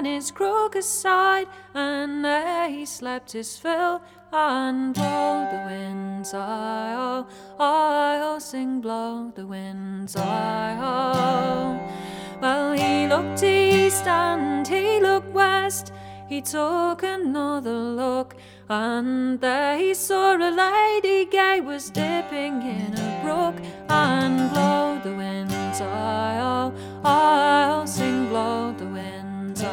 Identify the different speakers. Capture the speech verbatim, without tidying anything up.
Speaker 1: on his crocus side, and there he slept his fill, and blow the winds, I-oh, I-oh, sing blow the winds, I-oh. Well, he looked east and he looked west, he took another look, and there he saw a lady gay was dipping in a brook, and blow the winds, I-oh, I-oh, sing blow the winds.